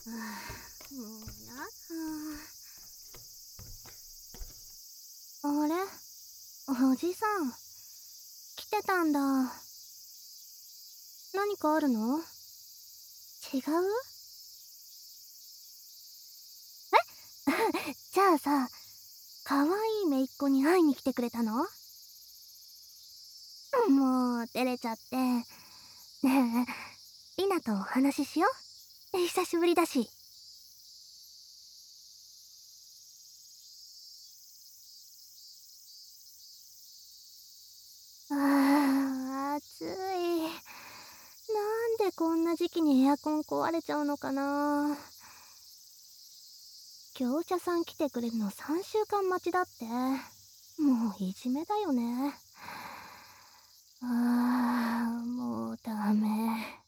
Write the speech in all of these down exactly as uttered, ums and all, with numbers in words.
もうやだ。あれ、おじさん来てたんだ。何かあるの？違う？じゃあさ、かわいい姪っ子に会いに来てくれたの？もう照れちゃって。ねえ、リナとお話ししよう。久しぶりだし。あー、暑い。なんでこんな時期にエアコン壊れちゃうのかな。業者さん来てくれるのさんしゅうかん待ちだって。もういじめだよね。あー、もうダメ。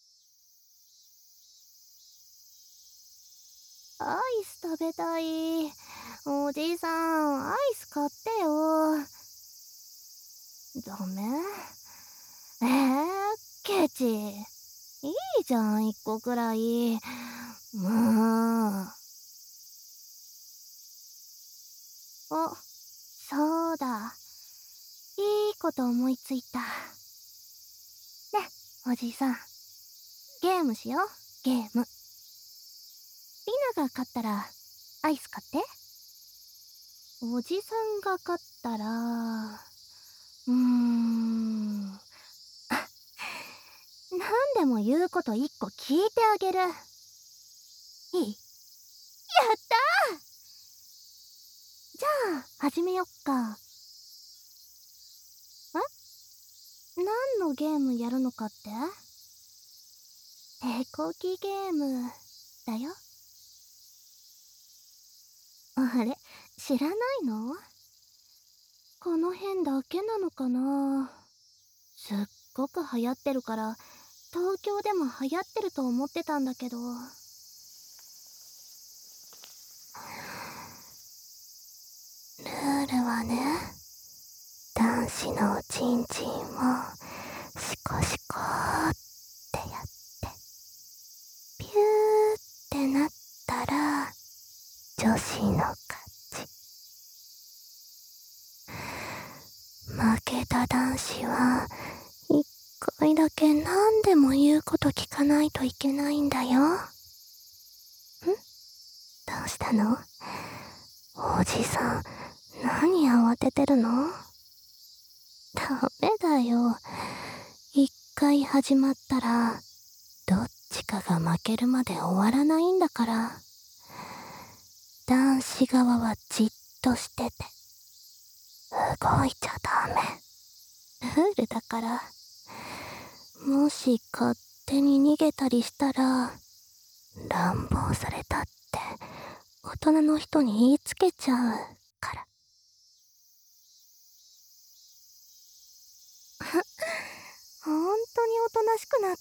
アイス食べたい。おじいさん、アイス買ってよ。ダメ？えー、ケチ。いいじゃん、一個くらい。もう。お、そうだ。いいこと思いついた。ね、おじいさん。ゲームしよう、ゲーム。リナが勝ったら、アイス買って。おじさんが勝ったら、うーん。なんでも言うこと一個聞いてあげる。いい？やったー！じゃあ、始めよっか。え？何のゲームやるのかって？手こぎゲームだよ。あれ、知らないの？この辺だけなのかな。すっごく流行ってるから東京でも流行ってると思ってたんだけど。ルールはね、男子のおちんちんをシコシコーってやってピューってなったら女子の勝ち。負けた男子は一回だけ何でも言うこと聞かないといけないんだよ。ん？どうしたの？おじさん、何慌ててるの？ダメだよ。一回始まったら、どっちかが負けるまで終わらないんだから。男子側はじっとしてて、動いちゃダメ。ルールだから。もし勝手に逃げたりしたら、乱暴されたって大人の人に言いつけちゃうから。ほんとにおとなしくなった。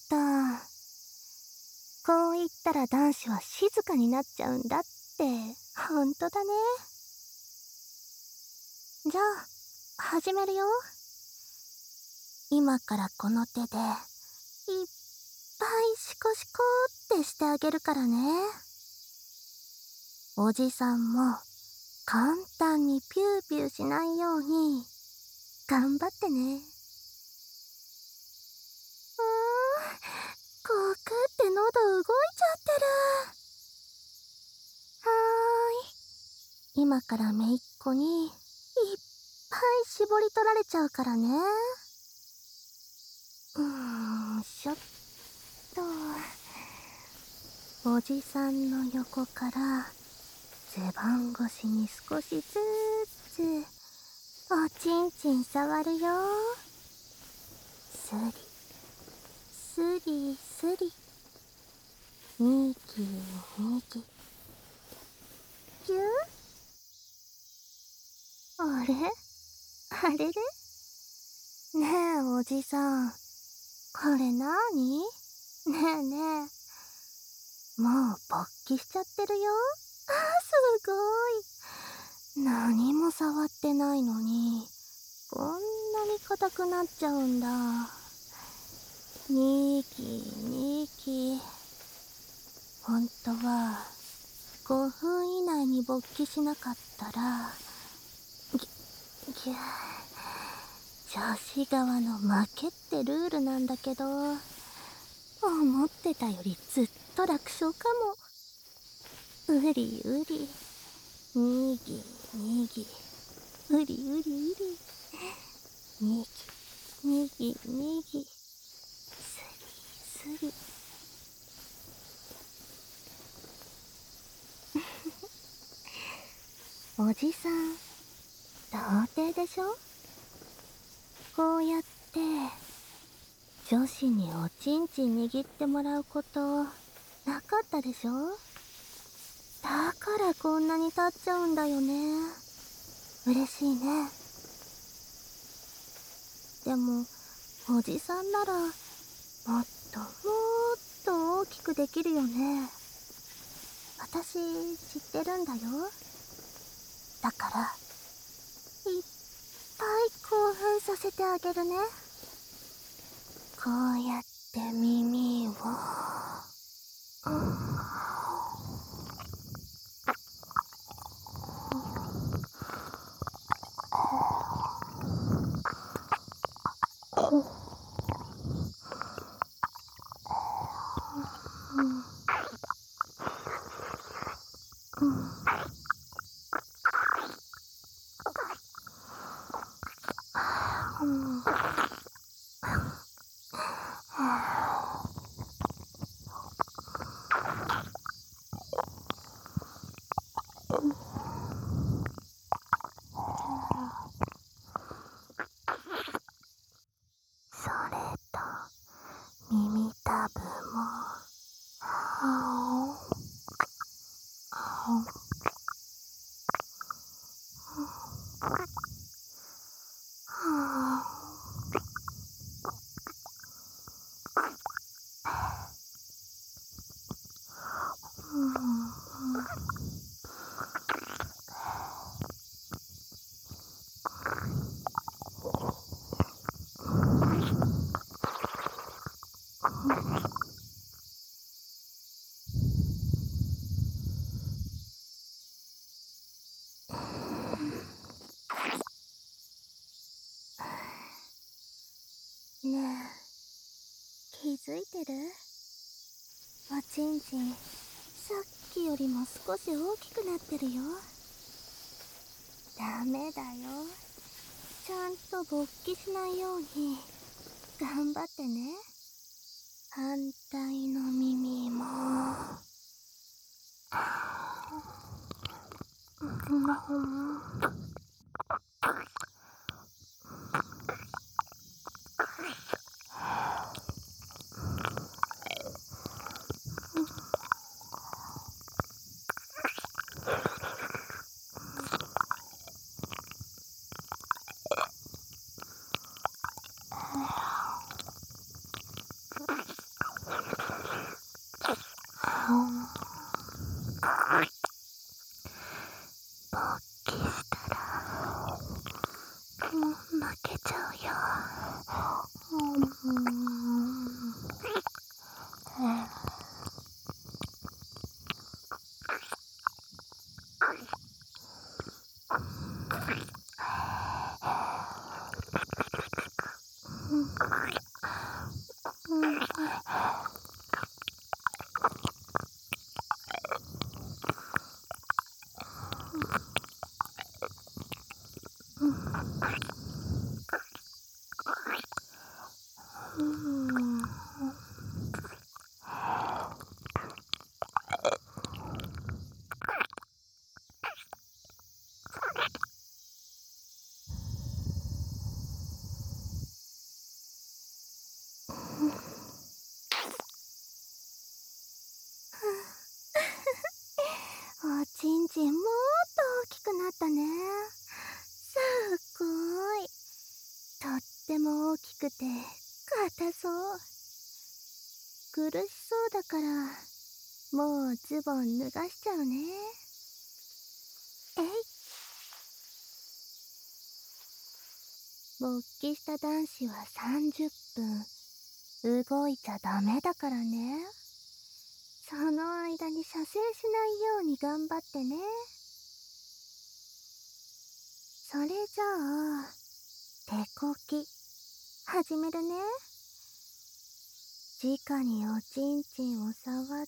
こう言ったら男子は静かになっちゃうんだって。ほんとだね。じゃあ、始めるよ。今からこの手で、いっぱいシコシコってしてあげるからね。おじさんも、簡単にピューピューしないように、頑張ってね。あー、こくって喉動いちゃってる。はーい。今からめいっ子に、いっぱい絞り取られちゃうからね。うーん、しょっと。おじさんの横から、ズボン越しに少しずつ、おちんちん触るよ。スリ、スリスリ。ニキニキ。キュー？あれ？あれれ？ねえ、おじさん。これなーに？ねえねえ。もう勃起しちゃってるよ。あー、すごい。何も触ってないのに、こんなに硬くなっちゃうんだ。ニキニキ。 本当はごふん以内に勃起しなかったらぎぎゅ女子側の負けってルールなんだけど、思ってたよりずっと楽勝かも。うりうりにぎにぎ、うりうりうり、にぎにぎにぎ、すりすり。おじさん童貞でしょ。こうやって女子におちんちん握ってもらうことなかったでしょ。だからこんなに経っちゃうんだよね。嬉しいね。でもおじさんならもっともっと大きくできるよね。私知ってるんだよ。だからいっぱい興奮させてあげるね。こうやって耳を、うん、それと耳たぶも、あおあねえ、気づいてる？おちんちんさっきよりも少し大きくなってるよ。ダメだよ。ちゃんと勃起しないように頑張ってね。反対の耳も、勃起したら負けちゃうよ。おちんちんもっと大きくなったね。すっごい。とっても大きくて硬そう。苦しそうだからもうズボン脱がしちゃうね。えい。勃起した男子はさんじゅっぷん動いちゃダメだからね。 その間に射精しないように頑張ってね。それじゃあ、手こき、始めるね。直におちんちんを触って、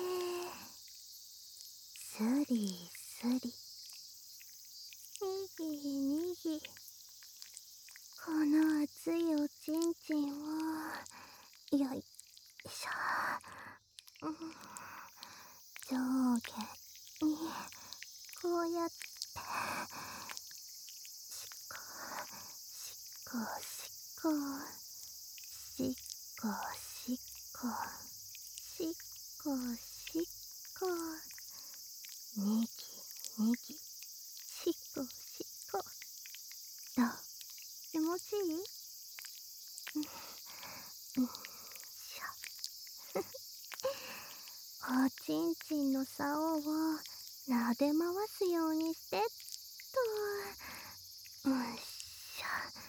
スリスリ、にぎにぎ、この熱いおちんちんを、よいしょ。うん、上下に、こうやって、しこ、しこ、しこ、しこ、しこ、しこ、しこ、にぎにぎ、しこ、しこ。どう？気持ちいい？うん、うん、しょ。おちんちんの竿を撫で回すようにしてっと。うんし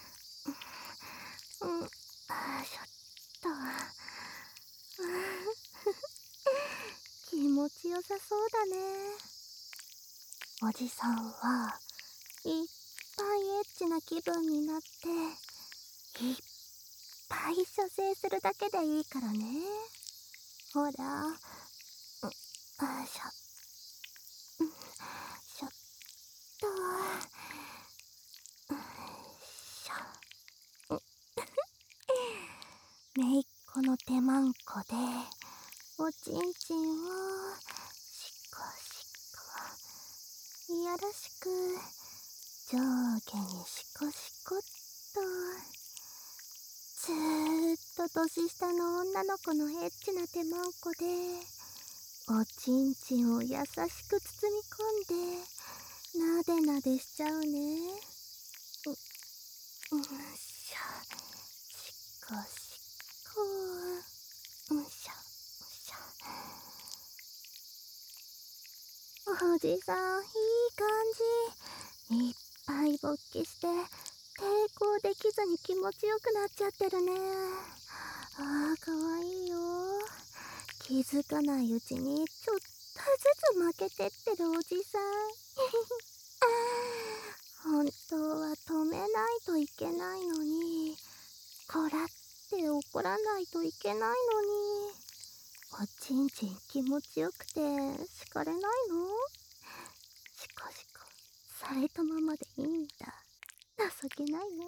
ょ。うん、あしょっと。うん、気持ちよさそうだね。おじさんはいっぱいエッチな気分になっていっぱい射精するだけでいいからね。ほら、うん、あしょ、うん、しょっと、うんしょ、めいっ子の手まんこでおちんちんをしこしこ、いやらしく上下にしこしこっと。ずーっと年下の女の子のエッチな手まんこでおちんちんを優しく包み込んでなでなでしちゃうね。う、うんしょ、しこしこ、うんしょ、うんしょ。おじさんいい感じ。いっぱい勃起して抵抗できずに気持ちよくなっちゃってるね。ああ、かわいいよ。気づかないうちにちょっとずつ負けてってるおじさん。本当は止めないといけないのに、こらって怒らないといけないのに、おちんちん気持ちよくて叱れないの？しこしこされたままでいいんだ。情けないね。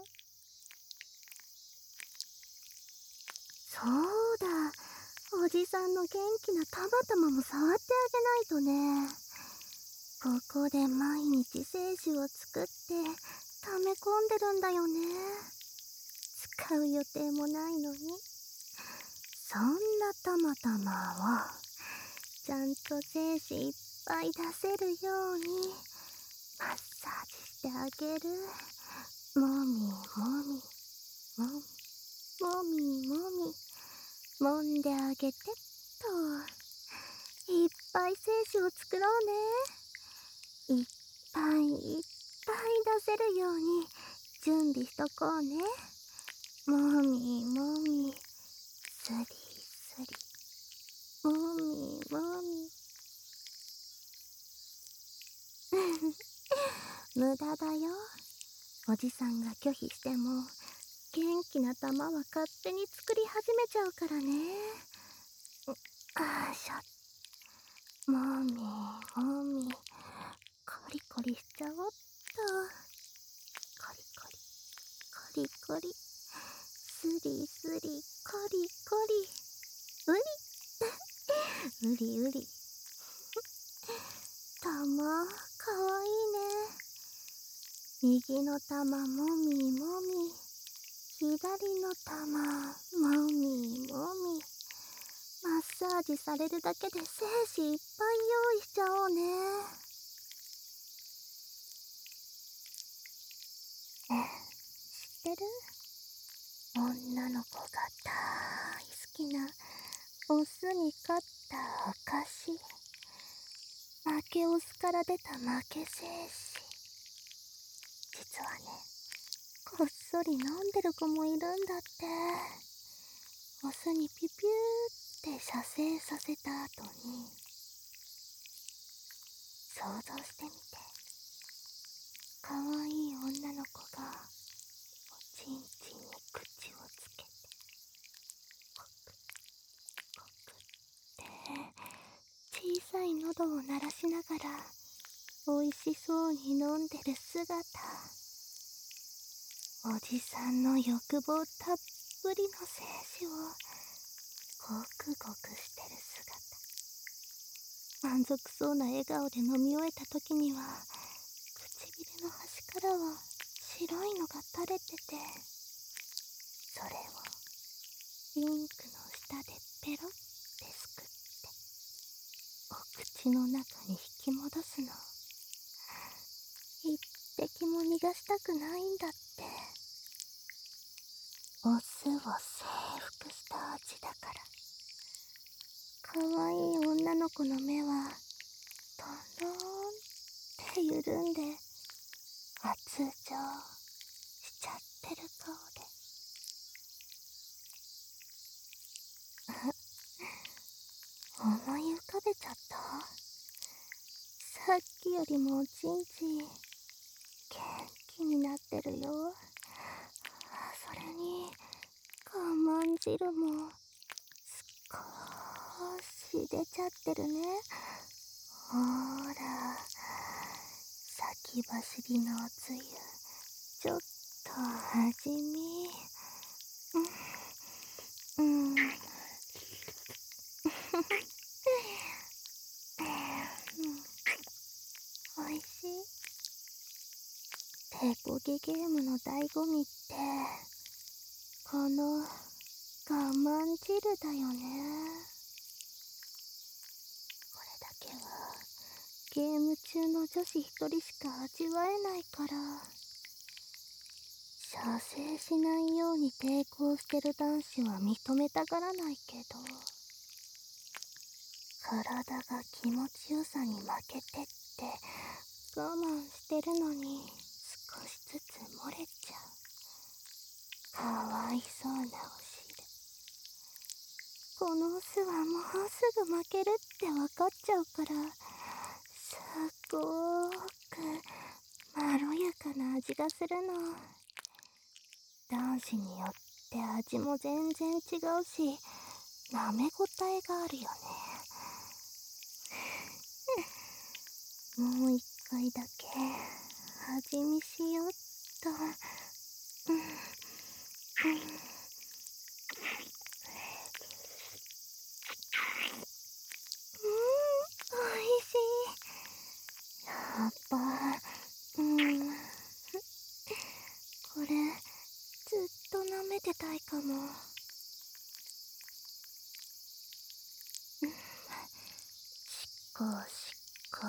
そうだ、おじさんの元気なたまたまも触ってあげないとね。ここで毎日精子を作って溜め込んでるんだよね。使う予定もないのに。そんなたまたまをちゃんと精子いっぱい出せるようにマッサージしてあげる。もみもみもみもみもみもんであげてっと。いっぱい精子を作ろうね。いっぱいいっぱい出せるように準備しとこうね。もみもみ、すりすり、もみもみ。無駄だよ。おじさんが拒否しても元気な玉は勝手に作り始めちゃうからね。あーしょ。もみもみ、コリコリしちゃおっと。コリコリコリコリ、スリスリ、コリコリ、うりうりうり。玉かわいいね。右の玉もみもみ、左の玉もみもみ。マッサージされるだけで精子いっぱい用意しちゃおうね。知ってる？女の子が大好きなオスに勝った証。負けオスから出た負け精子。実はね、こっそり飲んでる子もいるんだって。オスにピピューっって射精させた後に、想像してみて。かわいい女の子がおちんちんに口をつけて、コクコクって小さい喉を鳴らしながらおいしそうに飲んでる姿。おじさんの欲望たっぷりの精子をゴクゴクしてる姿。満足そうな笑顔で飲み終えた時には、唇の端からは白いのが垂れてて、それをリンクの下でペロってすくってお口の中に引き戻すの。一滴も逃がしたくないんだって。オスを征服した味だから。かわいい女の子の目はトンローンって緩んで発情しちゃってる顔で。思い浮かべちゃった。さっきよりもおちんちん元気になってるよ。それに我慢汁も少し出ちゃってるね。ほーら、先走りのおつゆちょっと味見。うん、うんおいしい。手こぎゲームの醍醐味ってこの我慢汁だよね。これだけはゲーム中の女子一人しか味わえないから。射精しないように抵抗してる男子は認めたがらないけど、体が気持ちよさに負けてって我慢してるのに少しずつ漏れちゃう。かわいそうなお汁。このオスはもうすぐ負けるってわかっちゃうから、すっごーくまろやかな味がするの。男子によって味も全然違うし、舐めごたえがあるよね。もう一回だけ味見しよっと。うん、うん、おいしい。やっぱ、うん、これずっと舐めてたいかも。しこしこ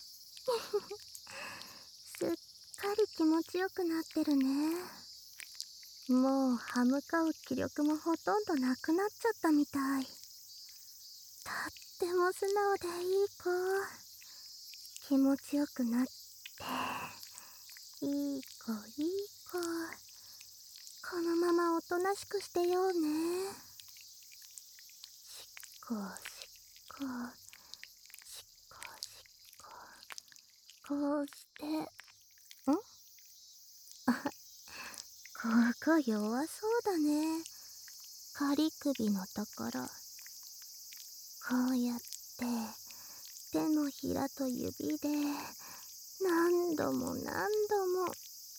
すっかり気持ちよくなってるね。もう歯向かう気力もほとんどなくなっちゃったみたい。とっても素直でいい子。気持ちよくなっていい子いい子。このままおとなしくしてようね。しっこしっこしっこしっこ。こうしてんここ弱そうだね。仮首のところ。こうやって手のひらと指で何度も何度も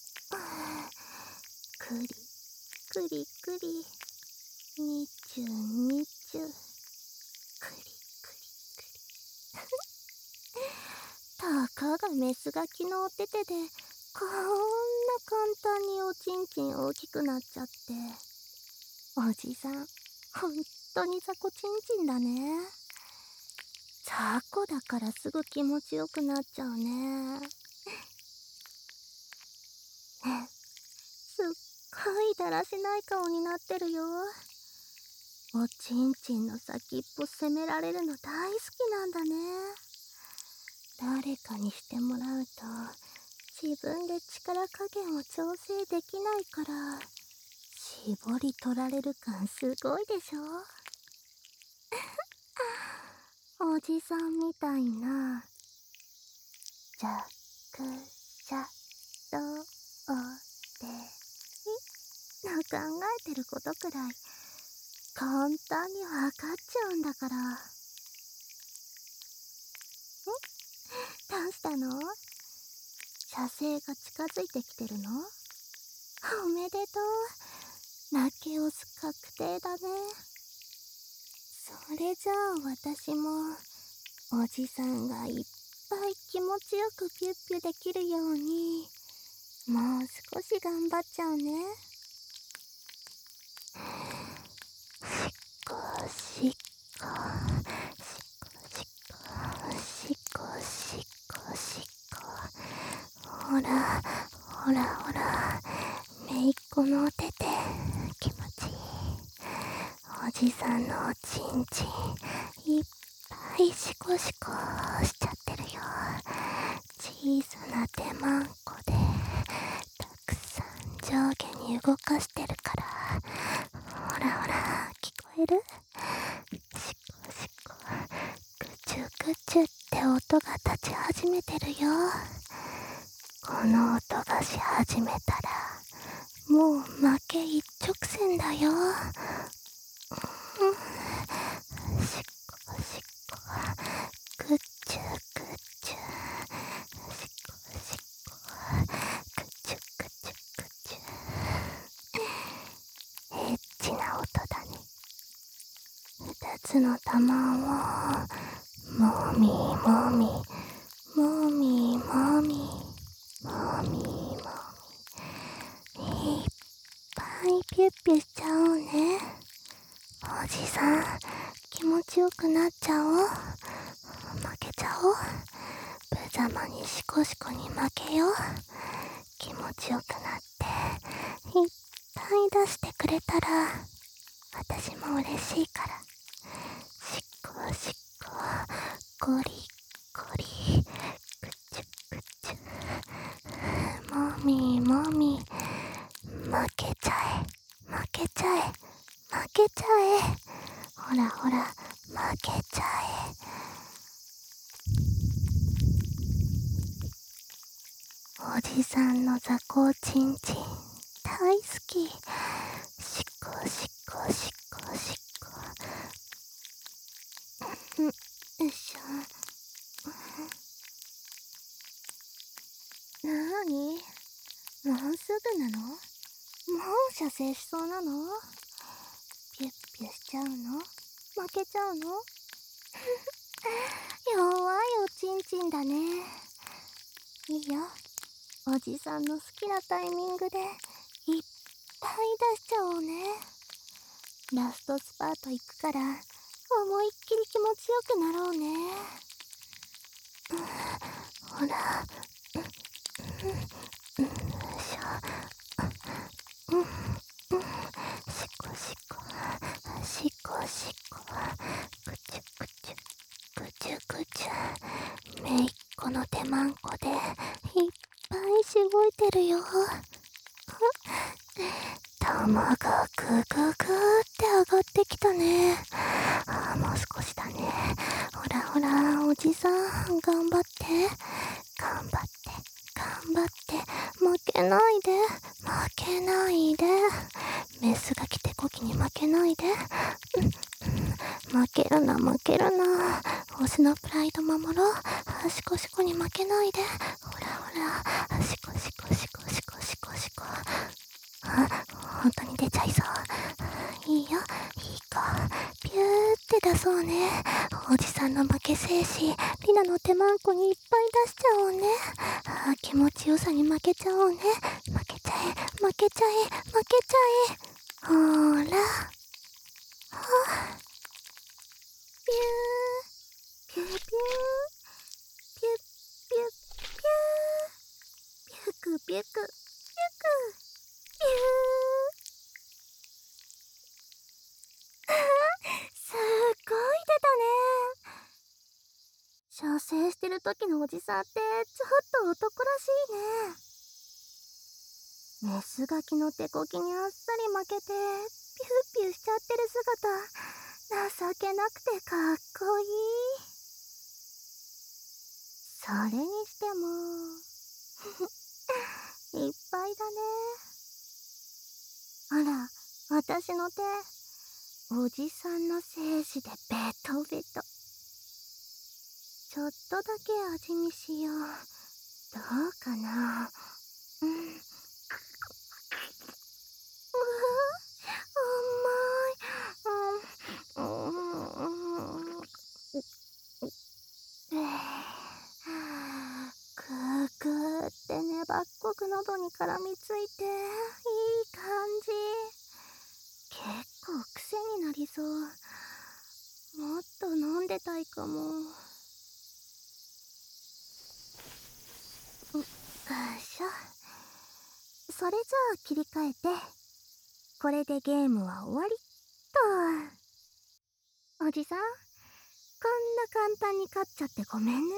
くりくりくりにちゅにちゅくりくりくりたかがメスガキのお手手でこんな簡単におちんちん大きくなっちゃって。おじさんほんとに雑魚ちんちんだね。雑魚だからすぐ気持ちよくなっちゃうね。ねえ、すっごいだらしない顔になってるよ。おちんちんの先っぽ責められるの大好きなんだね。誰かにしてもらうと自分で力加減を調整できないから絞り取られる感すごいでしょ。 おじさんみたいな弱者同士の考えてることくらい簡単にわかっちゃうんだから。ん？どうしたの？射精が近づいてきてるの？おめでとう。泣き押す確定だね。それじゃあ私もおじさんがいっぱい気持ちよくピュッピュできるようにもう少し頑張っちゃうね。しっこしっこしっこしっこしっこしっこ。ほらほらほら、めいっ子のお手手気持ちいい。おじさんのおちんちんいっぱいシコシコしちゃってるよ。小さな手マンコでたくさん上下に動かしてるから。ほらほら、聞こえる？シコシコぐちゅぐちゅって音が立ち始めてるよ。この音がし始めたらもう負け一直線だよ。うん、しっこしっこぐっちゅぐっちゅ、しっこしっこぐっちゅぐっちゅぐっちゅ。エッチな音だね。二つの玉をもみもみもみもみもみもみ、いっぱいピュッピュしちゃおうね。おじさん気持ちよくなっちゃおう。負けちゃおう。無様にシコシコに負けよう。気持ちよくなっていっぱい出してくれたら私も嬉しいから。しっこしっこゴリゴリぐちゅぐちゅ、もみもみ、負けちゃえ負けちゃえ負けちゃえ、ほらほら負けちゃえ。おじさんの雑魚ちんちん大好き。しっこしっこしっこしっこ。ん、よいしょ。なーに？もうすぐなの？もう射精しそうなの？ピュッピュしちゃうの？負けちゃうの？弱いおちんちんだね。いいよ、おじさんの好きなタイミングでいっぱい出しちゃおうね。ラストスパート行くから思いっきり気持ちよくなろうね。うん、ほら、うん、うん、うん、よいしょ。うん、うん、しこしこしこしこぐちゅぐちゅぐちゅぐちゅ、めいっ子の手マンコでいっぱいしごいてるよ。玉がぐぐぐって上がってきたね。ああ、もう少しだね。ほらほら、おじさん頑張って頑張って頑張って、負けないで負けないで、メスが来てこきに負けないで、うん、負けるな負けるな、オスのプライド守ろう。あ、シコシコに負けないで、ほらほら、シコシコシコシコシコシコ。あ、本当に出ちゃいそう。いいよ、いい子、ピューって出そうね。おじさんの負け精神リナの手マンコにいっぱい出しちゃおうね。あ、気持ちよさに負けちゃおうね。負けちゃえ負けちゃえ負けちゃえ、ほーら、はあ、ピューピューピューピューピューピューピュクピュクピュクピュー、すっごい出たね。射精してる時のおじさんってちょっと男らしいね。メスガキの手こきにあっさり負けてピューピューしちゃってる姿、情けなくてかっこいい。 れにしてもいっぱいだね。あら、私の手、おじさんの精子でベトベト。ちょっとだけ味見しよう。どうかな。うん。うわ、甘い。うん。うん。くーくーって粘っこく喉に絡みついて、いい感じ。結構癖になりそう。もっと飲んでたいかも。よいしょ。それじゃあ切り替えて、これでゲームは終わりっと。おじさん、こんな簡単に勝っちゃってごめんね。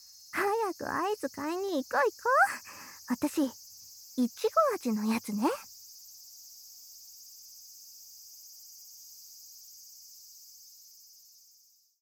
早くアイス買いに行こう行こう。私、いちご味のやつね。